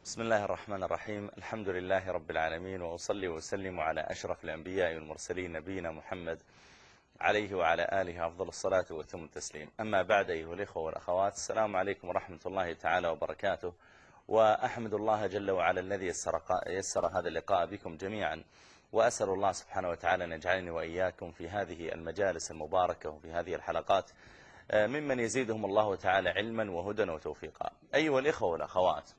بسم الله الرحمن الرحيم. الحمد لله رب العالمين، وأصلي وأسلم على أشرف الأنبياء والمرسلين نبينا محمد عليه وعلى آله أفضل الصلاة وأتم التسليم. أما بعد، أيها الإخوة والأخوات، السلام عليكم ورحمة الله تعالى وبركاته. وأحمد الله جل وعلا الذي يسر هذا اللقاء بكم جميعا، وأسأل الله سبحانه وتعالى أن يجعلني وإياكم في هذه المجالس المباركة وفي هذه الحلقات ممن يزيدهم الله تعالى علما وهدى وتوفيقا. أيها الإخوة والأخوات،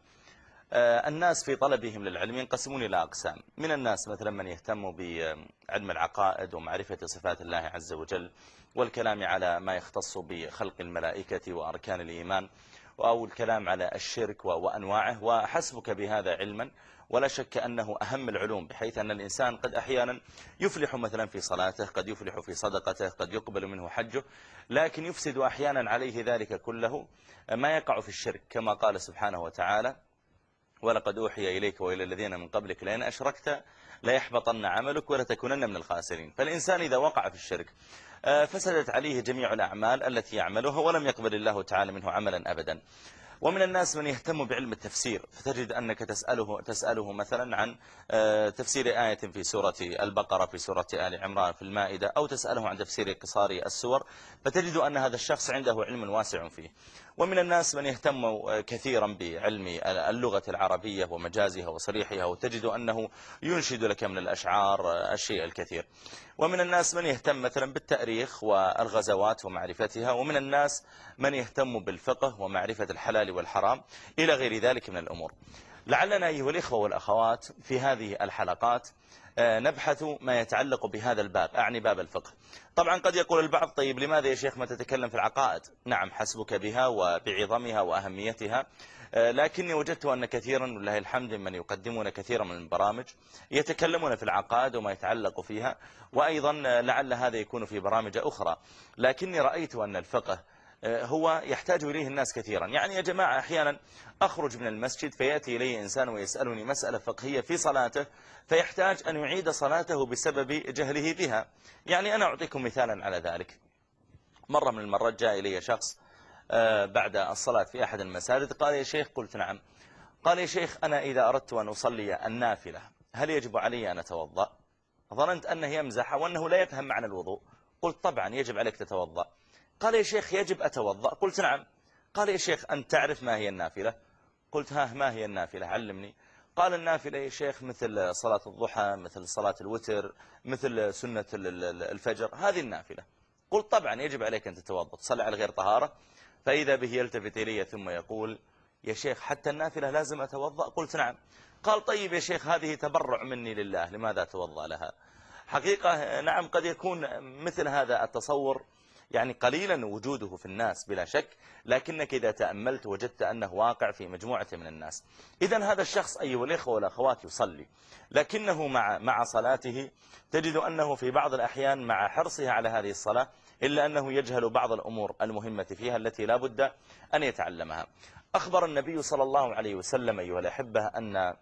الناس في طلبهم للعلم ينقسمون إلى أقسام. من الناس مثلا من يهتم بعلم العقائد ومعرفة صفات الله عز وجل، والكلام على ما يختص بخلق الملائكة وأركان الإيمان، أو الكلام على الشرك وأنواعه، وحسبك بهذا علما. ولا شك أنه أهم العلوم، بحيث أن الإنسان قد أحيانا يفلح مثلا في صلاته، قد يفلح في صدقته، قد يقبل منه حجه، لكن يفسد أحيانا عليه ذلك كله ما يقع في الشرك، كما قال سبحانه وتعالى: ولقد أوحي إليك وإلى الذين من قبلك لئن أشركت ليحبطن عملك ولتكونن من الخاسرين. فالإنسان إذا وقع في الشرك فسدت عليه جميع الأعمال التي يعملها، ولم يقبل الله تعالى منه عملا أبدا. ومن الناس من يهتم بعلم التفسير، فتجد أنك تسأله مثلا عن تفسير آية في سورة البقرة، في سورة آل عمران، في المائدة، أو تسأله عن تفسير قصار السور، فتجد أن هذا الشخص عنده علم واسع فيه. ومن الناس من يهتم كثيرا بعلم اللغة العربية ومجازها وصريحها، وتجد أنه ينشد لك من الأشعار الشيء الكثير. ومن الناس من يهتم مثلا بالتاريخ والغزوات ومعرفتها. ومن الناس من يهتم بالفقه ومعرفة الحلال والحرام إلى غير ذلك من الأمور. لعلنا أيها الإخوة والأخوات في هذه الحلقات نبحث ما يتعلق بهذا الباب، أعني باب الفقه. طبعا قد يقول البعض: طيب لماذا يا شيخ ما تتكلم في العقائد؟ نعم، حسبك بها وبعظمها وأهميتها، لكني وجدت أن كثيرا ولله الحمد من يقدمون كثيرا من البرامج يتكلمون في العقائد وما يتعلق فيها، وأيضا لعل هذا يكون في برامج أخرى. لكني رأيت أن الفقه هو يحتاج إليه الناس كثيرا. يعني يا جماعة، أحيانا أخرج من المسجد فيأتي إلي إنسان ويسألني مسألة فقهية في صلاته، فيحتاج أن يعيد صلاته بسبب جهله بها. يعني أنا أعطيكم مثالا على ذلك. مرة من المرات جاء إلي شخص بعد الصلاة في أحد المساجد، قال: يا شيخ. قلت: نعم. قال: يا شيخ، أنا إذا أردت أن أصلي النافلة هل يجب علي أن أتوضأ؟ ظننت أنه يمزح وأنه لا يفهم معنى الوضوء. قلت: طبعا يجب عليك تتوضأ. قال: يا شيخ، يجب أتوضأ؟ قلت: نعم. قال: يا شيخ، أنت تعرف ما هي النافلة؟ قلت: ها، ما هي النافلة؟ علمني. قال: النافلة يا شيخ مثل صلاة الضحى، مثل صلاة الوتر، مثل سنة الفجر، هذه النافلة. قلت: طبعا يجب عليك أن تتوضأ، تصلي على غير طهارة. فإذا به يلتفت إلي ثم يقول: يا شيخ، حتى النافلة لازم أتوضأ؟ قلت: نعم. قال: طيب يا شيخ، هذه تبرع مني لله، لماذا أتوضأ لها؟ حقيقة نعم، قد يكون مثل هذا التصور يعني قليلا وجوده في الناس بلا شك، لكنك إذا تأملت وجدت أنه واقع في مجموعة من الناس. إذن هذا الشخص أيها الإخوة والأخوات يصلي، لكنه مع صلاته تجد أنه في بعض الأحيان مع حرصه على هذه الصلاة إلا أنه يجهل بعض الأمور المهمة فيها التي لا بد أن يتعلمها. أخبر النبي صلى الله عليه وسلم أيها الأحبة أن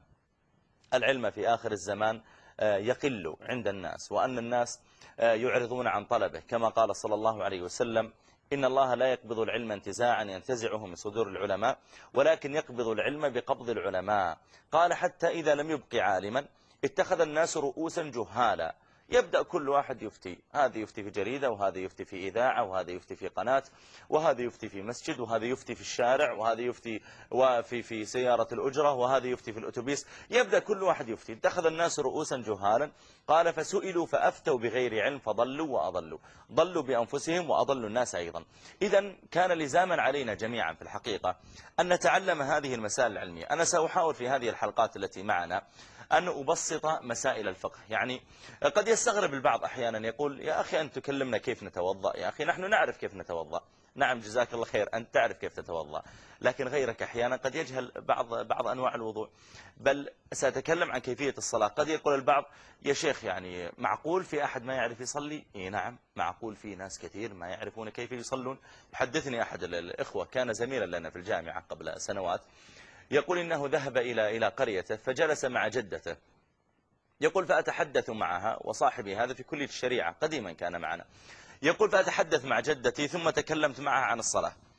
العلم في آخر الزمان يقل عند الناس، وأن الناس يعرضون عن طلبه، كما قال صلى الله عليه وسلم: إن الله لا يقبض العلم انتزاعا ينتزعه من صدور العلماء، ولكن يقبض العلم بقبض العلماء. قال: حتى إذا لم يبق عالما اتخذ الناس رؤوسا جهالا، يبدأ كل واحد يفتي، هذا يفتي في جريدة، وهذا يفتي في إذاعة، وهذا يفتي في قناة، وهذا يفتي في مسجد، وهذا يفتي في الشارع، وهذا يفتي في سيارة الأجرة، وهذا يفتي في الأتوبيس. يبدأ كل واحد يفتي. اتخذ الناس رؤوسا جهالا. قال: فسئلوا فأفتوا بغير علم فضلوا وأضلوا، ضلوا بأنفسهم وأضلوا الناس أيضا. إذن كان لزاما علينا جميعا في الحقيقة أن نتعلم هذه المسائل العلمية. أنا سأحاول في هذه الحلقات التي معنا أن أبسط مسائل الفقه. يعني قد يستغرب البعض أحيانا، يقول: يا أخي، أنت تكلمنا كيف نتوضأ. يا أخي، نحن نعرف كيف نتوضأ. نعم، جزاك الله خير، أنت تعرف كيف تتوضأ، لكن غيرك أحيانا قد يجهل بعض أنواع الوضوء. بل سأتكلم عن كيفية الصلاة. قد يقول البعض: يا شيخ، يعني معقول في أحد ما يعرف يصلي؟ إيه نعم، معقول في ناس كثير ما يعرفون كيف يصلون. يحدثني أحد الإخوة كان زميلا لنا في الجامعة قبل سنوات، يقول إنه ذهب إلى قريته فجلس مع جدته. يقول: فأتحدث معها، وصاحبي هذا في كلية الشريعة قديما كان معنا. يقول: فأتحدث مع جدتي ثم تكلمت معها عن الصلاة.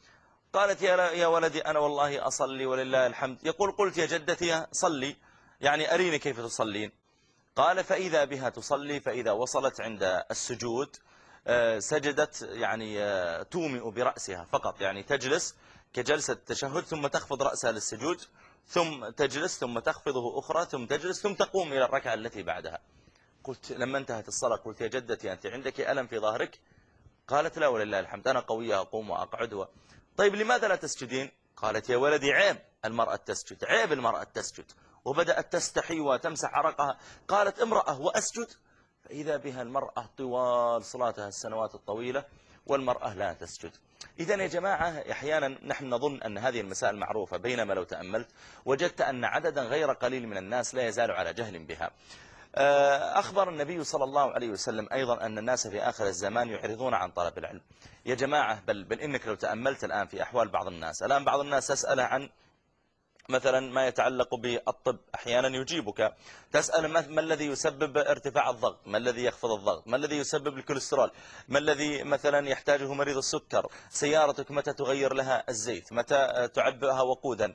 قالت يا ولدي أنا والله أصلي ولله الحمد. يقول قلت يا جدتي صلي، يعني أريني كيف تصلين. قال فإذا بها تصلي، فإذا وصلت عند السجود سجدت، يعني تومئ برأسها فقط، يعني تجلس كجلسة التشهد ثم تخفض رأسها للسجود، ثم تجلس ثم تخفضه أخرى، ثم تجلس ثم تقوم إلى الركعة التي بعدها. قلت لما انتهت الصلاة قلت يا جدتي أنت عندك ألم في ظهرك؟ قالت لا ولله الحمد أنا قوية أقوم وأقعد. طيب لماذا لا تسجدين؟ قالت يا ولدي عيب المرأة تسجد، عيب المرأة تسجد. وبدأت تستحي وتمسح عرقها. قالت امرأة وأسجد؟ فإذا بها المرأة طوال صلاتها السنوات الطويلة والمرأة لا تسجد. إذن يا جماعة أحيانا نحن نظن أن هذه المسائل معروفة، بينما لو تأملت وجدت أن عددا غير قليل من الناس لا يزال على جهل بها. أخبر النبي صلى الله عليه وسلم أيضا أن الناس في آخر الزمان يعرضون عن طلب العلم. يا جماعة بل إنك لو تأملت الآن في أحوال بعض الناس، الآن بعض الناس تسأله عن مثلا ما يتعلق بالطب، أحيانا يجيبك. تسأل ما الذي يسبب ارتفاع الضغط، ما الذي يخفض الضغط، ما الذي يسبب الكوليسترول، ما الذي مثلا يحتاجه مريض السكر، سيارتك متى تغير لها الزيت، متى تعبئها وقودا،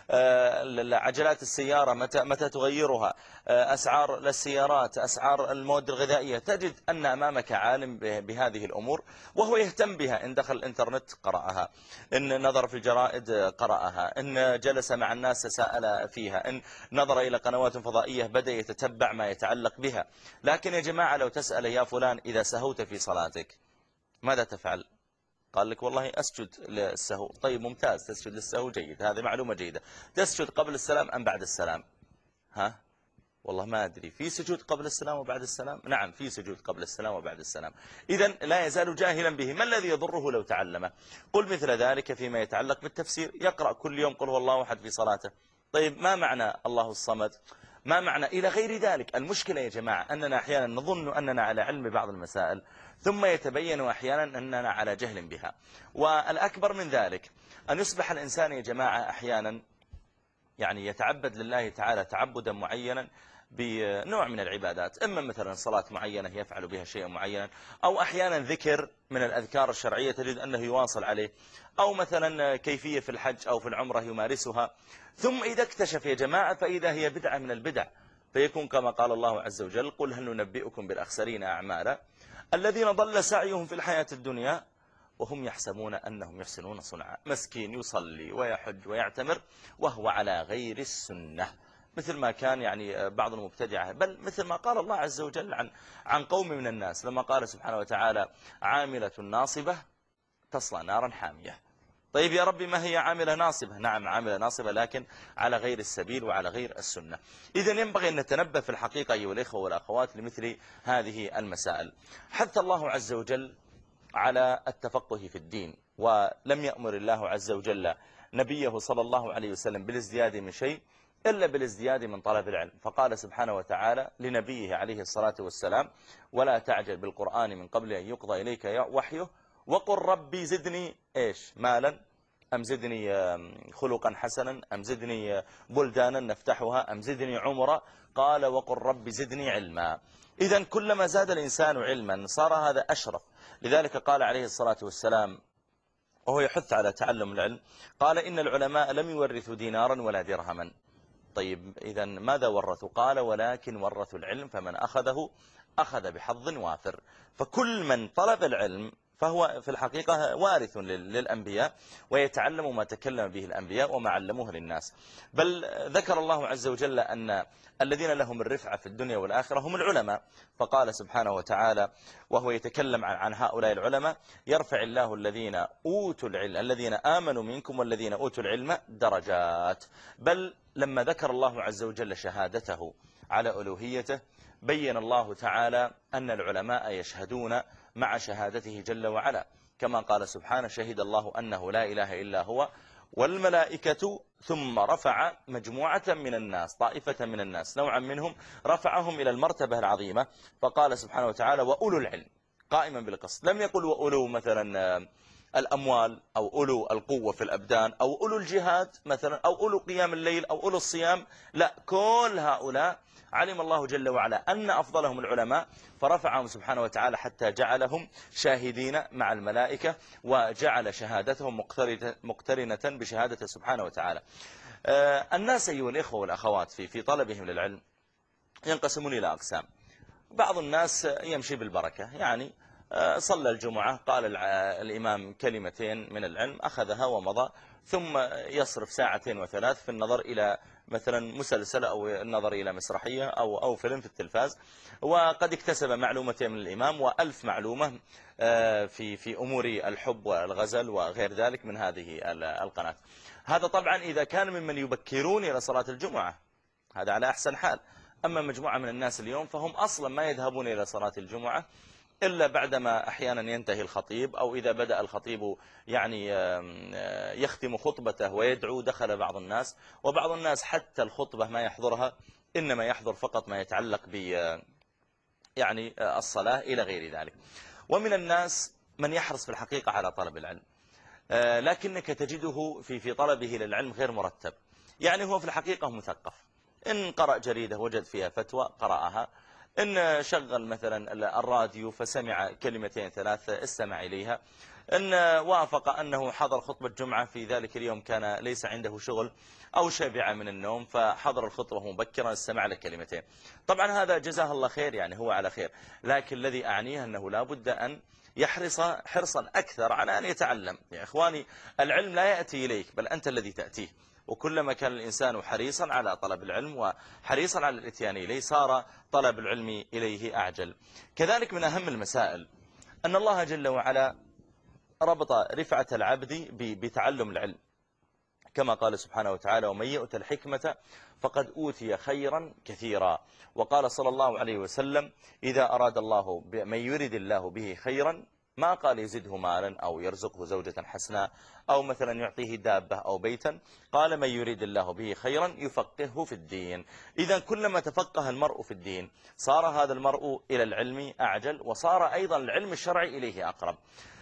عجلات السيارة متى تغيرها، أسعار السيارات، أسعار المواد الغذائية. تجد أن أمامك عالم بهذه الأمور وهو يهتم بها، إن دخل الإنترنت قرأها، إن نظر في الجرائد قرأها، إن جلس مع الناس سأل فيها، إن نظر إلى قنوات فضائية بدأ يتتبع ما يتعلق بها. لكن يا جماعة لو تسأل يا فلان إذا سهوت في صلاتك ماذا تفعل؟ قال لك والله أسجد للسهو. طيب ممتاز، تسجد للسهو جيد، هذه معلومة جيدة. تسجد قبل السلام أم بعد السلام؟ ها؟ والله ما أدري. في سجود قبل السلام وبعد السلام؟ نعم في سجود قبل السلام وبعد السلام. إذن لا يزال جاهلا به. ما الذي يضره لو تعلمه؟ قل مثل ذلك فيما يتعلق بالتفسير، يقرأ كل يوم قل هو الله أحد في صلاته. طيب ما معنى الله الصمد؟ ما معنى إلى غير ذلك؟ المشكلة يا جماعة أننا أحيانا نظن أننا على علم ببعض المسائل، ثم يتبين أحيانا أننا على جهل بها. والأكبر من ذلك أن يصبح الإنسان يا جماعة أحيانا يعني يتعبد لله تعالى تعبدا معينا بنوع من العبادات، إما مثلا صلاة معينة يفعل بها شيئا معينا، أو أحيانا ذكر من الأذكار الشرعية تجد أنه يواصل عليه، أو مثلا كيفية في الحج أو في العمرة يمارسها، ثم إذا اكتشف يا جماعة فإذا هي بدعة من البدع، فيكون كما قال الله عز وجل قل هل ننبئكم بالأخسرين أعمالا الذين ضل سعيهم في الحياة الدنيا وهم يحسبون أنهم يحسنون صنعا. مسكين يصلي ويحج ويعتمر وهو على غير السنة، مثل ما كان يعني بعض المبتدعة، بل مثل ما قال الله عز وجل عن قوم من الناس لما قال سبحانه وتعالى عاملة ناصبة تصلى نارا حامية. طيب يا ربي ما هي عاملة ناصبة؟ نعم عاملة ناصبة لكن على غير السبيل وعلى غير السنة. إذن ينبغي أن نتنبه في الحقيقة أيها الإخوة والأخوات لمثل هذه المسائل. حث الله عز وجل على التفقه في الدين، ولم يأمر الله عز وجل نبيه صلى الله عليه وسلم بالازدياد من شيء إلا بالازدياد من طلب العلم. فقال سبحانه وتعالى لنبيه عليه الصلاة والسلام ولا تعجل بالقرآن من قبل أن يقضى إليك وحيه وقل ربي زدني إيش مالا أم زدني خلقا حسنا أم زدني بلدانا نفتحها أم زدني عمرا. قال وقل ربي زدني علما. إذن كلما زاد الإنسان علما صار هذا أشرف. لذلك قال عليه الصلاة والسلام وهو يحث على تعلم العلم، قال إن العلماء لم يورثوا دينارا ولا درهما. طيب إذن ماذا ورثوا؟ قال ولكن ورثوا العلم فمن أخذه أخذ بحظ وافر. فكل من طلب العلم فهو في الحقيقة وارث للأنبياء ويتعلم ما تكلم به الأنبياء وما علموه للناس. بل ذكر الله عز وجل أن الذين لهم الرفعة في الدنيا والآخرة هم العلماء. فقال سبحانه وتعالى وهو يتكلم عن هؤلاء العلماء يرفع الله الذين أوتوا العلم الذين آمنوا منكم والذين أوتوا العلم درجات. بل لما ذكر الله عز وجل شهادته على ألوهيته بين الله تعالى أن العلماء يشهدون مع شهادته جل وعلا، كما قال سبحانه شهد الله أنه لا إله إلا هو والملائكة ثم رفع مجموعة من الناس طائفة من الناس نوعا منهم رفعهم إلى المرتبة العظيمة. فقال سبحانه وتعالى وأولو العلم قائما بالقسط، لم يقل وأولو مثلا الأموال أو أولو القوة في الأبدان أو أولو الجهاد مثلا أو أولو قيام الليل أو أولو الصيام، لا، كل هؤلاء علم الله جل وعلا أن أفضلهم العلماء، فرفعهم سبحانه وتعالى حتى جعلهم شاهدين مع الملائكة، وجعل شهادتهم مقترنة بشهادته سبحانه وتعالى. الناس أيها الإخوة والأخوات في طلبهم للعلم ينقسمون إلى أقسام. بعض الناس يمشي بالبركة، يعني صلى الجمعة، قال الإمام كلمتين من العلم، أخذها ومضى، ثم يصرف ساعتين وثلاث في النظر إلى مثلا مسلسل أو النظر إلى مسرحية أو فيلم في التلفاز، وقد اكتسب معلومتين من الإمام وألف معلومة في أمور الحب والغزل وغير ذلك من هذه القناة. هذا طبعا إذا كان ممن يبكرون إلى صلاة الجمعة، هذا على أحسن حال. أما مجموعة من الناس اليوم فهم أصلا ما يذهبون إلى صلاة الجمعة إلا بعدما أحيانا ينتهي الخطيب، أو إذا بدأ الخطيب يعني يختم خطبته ويدعو دخل بعض الناس، وبعض الناس حتى الخطبة ما يحضرها، إنما يحضر فقط ما يتعلق ب يعني الصلاة إلى غير ذلك. ومن الناس من يحرص في الحقيقة على طلب العلم، لكنك تجده في طلبه للعلم غير مرتب. يعني هو في الحقيقة مثقف، إن قرأ جريدة وجد فيها فتوى قرأها، إن شغل مثلا الراديو فسمع كلمتين ثلاثة استمع إليها، إن وافق أنه حضر خطبة جمعة في ذلك اليوم كان ليس عنده شغل أو شبع من النوم فحضر الخطبة مبكرا استمع لكلمتين. طبعا هذا جزاه الله خير، يعني هو على خير، لكن الذي أعنيه أنه لا بد أن يحرص حرصا أكثر على أن يتعلم. يا إخواني، العلم لا يأتي إليك بل أنت الذي تأتيه، وكلما كان الإنسان حريصا على طلب العلم وحريصا على الاتيان إليه صار طلب العلم إليه أعجل. كذلك من أهم المسائل أن الله جل وعلا ربط رفعة العبد بتعلم العلم، كما قال سبحانه وتعالى: ومن يؤت الحكمة فقد أوتي خيرا كثيرا. وقال صلى الله عليه وسلم: إذا أراد الله من يريد الله به خيرا، ما قال يزده مالا أو يرزقه زوجة حسناء أو مثلا يعطيه دابة أو بيتا، قال: من يريد الله به خيرا يفقهه في الدين. إذا كلما تفقه المرء في الدين صار هذا المرء إلى العلم أعجل، وصار أيضا العلم الشرعي إليه أقرب.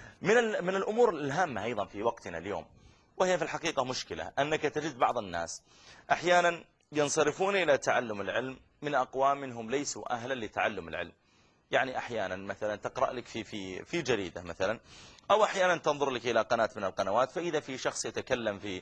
من الأمور الهامة أيضا في وقتنا اليوم، وهي في الحقيقة مشكلة، أنك تجد بعض الناس أحيانا ينصرفون إلى تعلم العلم من أقوام منهم ليسوا أهلا لتعلم العلم. يعني أحيانا مثلا تقرأ لك في جريدة مثلا، أو أحيانا تنظر لك إلى قناة من القنوات، فإذا في شخص يتكلم في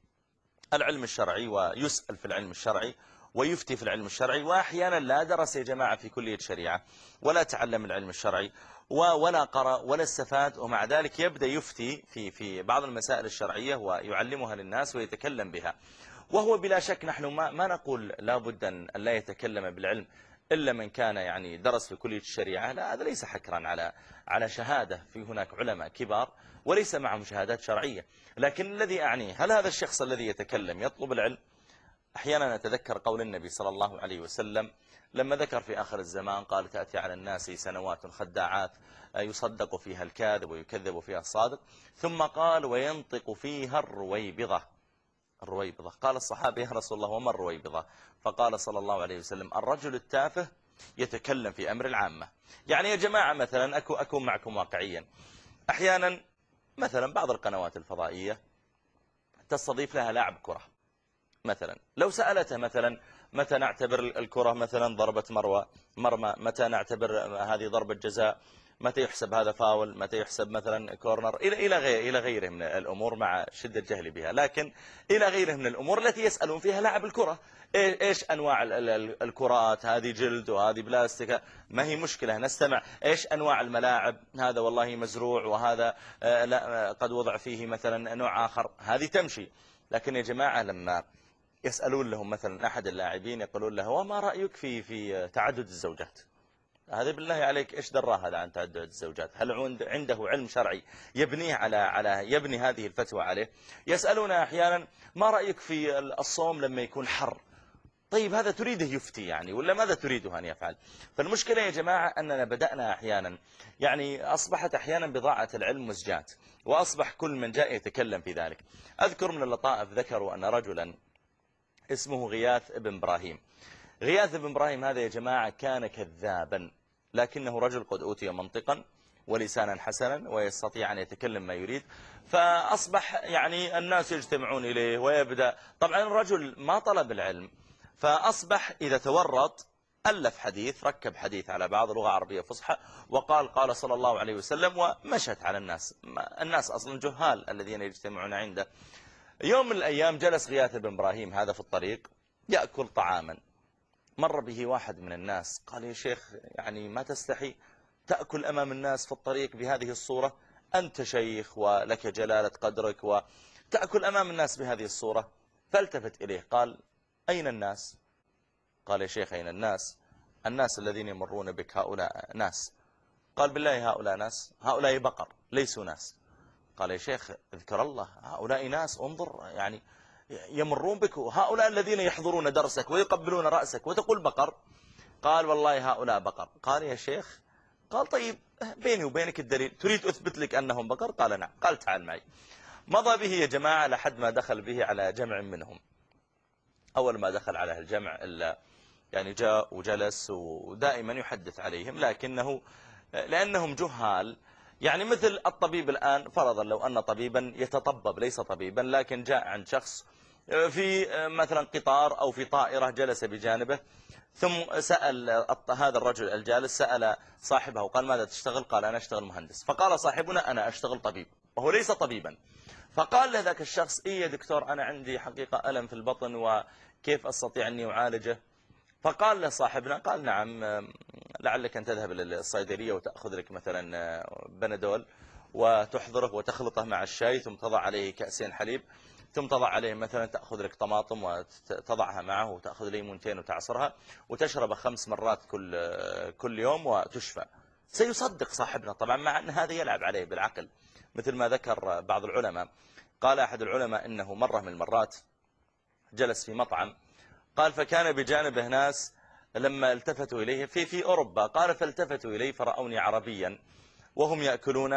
العلم الشرعي ويسأل في العلم الشرعي ويفتي في العلم الشرعي، وأحيانا لا درس يا جماعة في كلية شريعة ولا تعلم العلم الشرعي ولا قرأ ولا استفاد، ومع ذلك يبدأ يفتي في بعض المسائل الشرعية ويعلمها للناس ويتكلم بها. وهو بلا شك، نحن ما نقول لا بد أن لا يتكلم بالعلم إلا من كان يعني درس في كلية الشريعة، لا، هذا ليس حكرا على شهادة، في هناك علماء كبار وليس معهم شهادات شرعية. لكن الذي أعنيه، هل هذا الشخص الذي يتكلم يطلب العلم؟ أحيانا نتذكر قول النبي صلى الله عليه وسلم لما ذكر في آخر الزمان، قال: تأتي على الناس سنوات خداعات يصدق فيها الكاذب ويكذب فيها الصادق، ثم قال: وينطق فيها الرويبضة. الرويبضة، قال الصحابة: يا رسول الله وما الرويبضة؟ فقال صلى الله عليه وسلم: الرجل التافه يتكلم في أمر العامة. يعني يا جماعة مثلا أكون معكم واقعيا، أحيانا مثلا بعض القنوات الفضائية تستضيف لها لاعب كرة مثلا، لو سألته مثلا: متى نعتبر الكرة مثلا ضربة مرمى، متى نعتبر هذه ضربة جزاء، متى يحسب هذا فاول، متى يحسب مثلا كورنر، إلى غيره من الأمور، مع شدة جهلي بها، لكن إلى غيره من الأمور التي يسألون فيها لاعب الكرة: إيش أنواع الكرات، هذه جلد وهذه بلاستيك، ما هي مشكلة نستمع. إيش أنواع الملاعب، هذا والله مزروع وهذا لا قد وضع فيه مثلا نوع آخر، هذه تمشي. لكن يا جماعة لما يسألون لهم مثلا أحد اللاعبين يقولون له: وما رأيك في تعدد الزوجات؟ هذا بالله عليك إيش دراه هذا عن تعدد الزوجات؟ هل عنده علم شرعي يبنيه يبني هذه الفتوى عليه؟ يسألون أحيانا: ما رأيك في الصوم لما يكون حر؟ طيب هذا تريده يفتي يعني، ولا ماذا تريده أن يفعل؟ فالمشكلة يا جماعة أننا بدأنا أحيانا، يعني أصبحت أحيانا بضاعة العلم مزجات، وأصبح كل من جاء يتكلم في ذلك. أذكر من اللطائف ذكروا أن رجلا اسمه غياث بن إبراهيم. غياث بن إبراهيم هذا يا جماعة كان كذابا، لكنه رجل قد أوتي منطقا ولسانا حسنا ويستطيع أن يتكلم ما يريد. فأصبح يعني الناس يجتمعون إليه ويبدأ. طبعا الرجل ما طلب العلم، فأصبح إذا تورط ألف حديث، ركب حديث على بعض لغة عربية فصحى وقال قال صلى الله عليه وسلم، ومشت على الناس. الناس أصلا جهال الذين يجتمعون عنده. يوم من الأيام جلس غياث بن إبراهيم هذا في الطريق يأكل طعاما، مر به واحد من الناس قال: يا شيخ يعني ما تستحي تأكل أمام الناس في الطريق بهذه الصورة؟ أنت شيخ ولك جلالة قدرك وتأكل أمام الناس بهذه الصورة. فالتفت إليه قال: أين الناس؟ قال: يا شيخ أين الناس؟ الناس الذين يمرون بك هؤلاء ناس. قال: بالله هؤلاء ناس؟ هؤلاء بقر ليسوا ناس. قال: يا شيخ اذكر الله، هؤلاء ناس، انظر يعني يمرون بك، هؤلاء الذين يحضرون درسك ويقبلون رأسك وتقول بقر. قال: والله هؤلاء بقر. قال: يا شيخ. قال: طيب بيني وبينك الدليل، تريد أثبت لك أنهم بقر؟ قال: نعم. قال: تعال معي. مضى به يا جماعة لحد ما دخل به على جمع منهم. أول ما دخل على الجمع إلا يعني جاء وجلس ودائما يحدث عليهم، لأنهم جهال. يعني مثل الطبيب الآن، فرضا لو أن طبيبا يتطبب ليس طبيبا، لكن جاء عند شخص في مثلا قطار أو في طائرة جلس بجانبه، ثم سأل هذا الرجل الجالس سأل صاحبه وقال: ماذا تشتغل؟ قال: أنا أشتغل مهندس. فقال صاحبنا: أنا أشتغل طبيب، وهو ليس طبيبا. فقال له ذاك الشخص: إيه يا دكتور، أنا عندي حقيقة ألم في البطن وكيف أستطيع أني أعالجه؟ فقال له صاحبنا، قال: نعم، لعلك أن تذهب إلى الصيدلية وتأخذ لك مثلا بنادول وتحضره وتخلطه مع الشاي، ثم تضع عليه كأسين حليب، ثم تضع عليه مثلا تأخذ لك طماطم وتضعها معه، وتأخذ ليمونتين وتعصرها وتشرب 5 مرات كل يوم وتشفى. سيصدق صاحبنا طبعا، مع أن هذا يلعب عليه بالعقل مثل ما ذكر بعض العلماء. قال أحد العلماء إنه مرة من المرات جلس في مطعم، قال: فكان بجانبه ناس لما التفتوا إليه في أوروبا، قال: فالتفتوا إليه فرأوني عربيا وهم يأكلون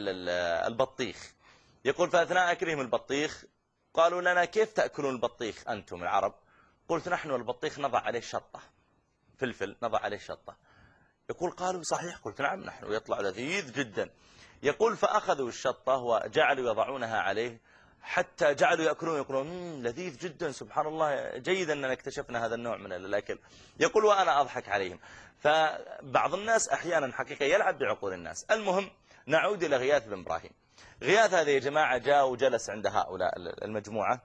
البطيخ. يقول: فأثناء أكلهم البطيخ قالوا لنا: كيف تأكلون البطيخ أنتم العرب؟ قلت: نحن البطيخ نضع عليه شطة، فلفل نضع عليه شطة. يقول: قالوا: صحيح؟ قلت: نعم، نحن يطلع لذيذ جدا. يقول: فأخذوا الشطة وجعلوا يضعونها عليه حتى جعلوا يقولون لذيذ جدا، سبحان الله، جيد أننا اكتشفنا هذا النوع من الأكل. يقول: وأنا أضحك عليهم. فبعض الناس أحيانا حقيقة يلعب بعقول الناس. المهم نعود إلى غياث بن إبراهيم. غياث هذا يا جماعة جاء وجلس عند هؤلاء المجموعة،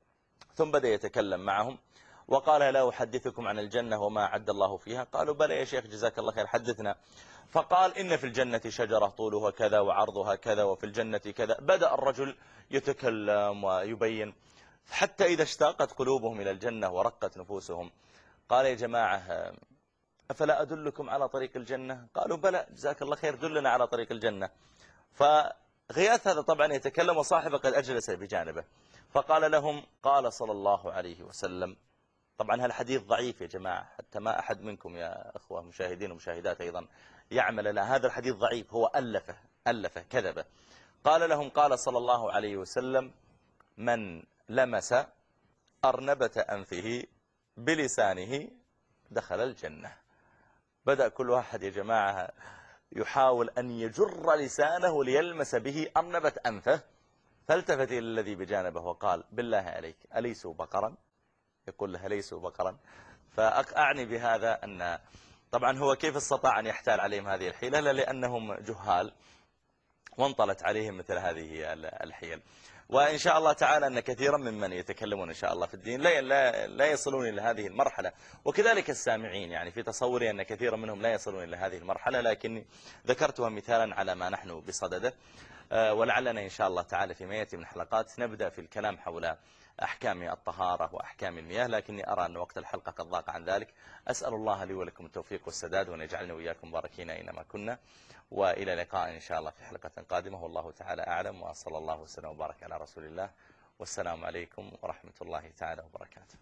ثم بدأ يتكلم معهم وقال: لا أحدثكم عن الجنة وما أعد الله فيها؟ قالوا: بلى يا شيخ جزاك الله خير، حدثنا. فقال: إن في الجنة شجرة طولها كذا وعرضها كذا وفي الجنة كذا. بدأ الرجل يتكلم ويبين حتى إذا اشتاقت قلوبهم إلى الجنة ورقت نفوسهم. قال: يا جماعة أفلا أدلكم على طريق الجنة؟ قالوا: بلى جزاك الله خير، دلنا على طريق الجنة. فغياث هذا طبعا يتكلم وصاحبه قد أجلس بجانبه، فقال لهم: قال صلى الله عليه وسلم. طبعا هالحديث ضعيف يا جماعة، حتى ما أحد منكم يا أخوة مشاهدين ومشاهدات أيضا يعمل لا، هذا الحديث ضعيف، هو ألفه كذبه. قال لهم: قال صلى الله عليه وسلم: من لمس أرنبة أنفه بلسانه دخل الجنة. بدأ كل واحد يا جماعة يحاول أن يجر لسانه ليلمس به أرنبة أنفه، فالتفت إلى الذي بجانبه وقال: بالله عليك أليسوا بقرا؟ يقول له: ليسوا بقرا. فأعني بهذا أن طبعا هو كيف استطاع أن يحتال عليهم هذه الحيلة؟ لأنهم جهال وانطلت عليهم مثل هذه الحيل. وإن شاء الله تعالى أن كثيرا ممن يتكلمون إن شاء الله في الدين لا يصلون إلى هذه المرحلة، وكذلك السامعين، يعني في تصوري أن كثيرا منهم لا يصلون إلى هذه المرحلة، لكني ذكرتها مثالا على ما نحن بصدده. ولعلنا إن شاء الله تعالى فيما يأتي من حلقات نبدأ في الكلام حول أحكام الطهارة وأحكام المياه، لكني أرى أن وقت الحلقة قد ضاق عن ذلك. أسأل الله لي ولكم التوفيق والسداد، وأن يجعلني وإياكم باركين أينما كنا. وإلى لقاء إن شاء الله في حلقة قادمة، والله تعالى أعلم، وصلى الله وسلم وبارك على رسول الله، والسلام عليكم ورحمة الله تعالى وبركاته.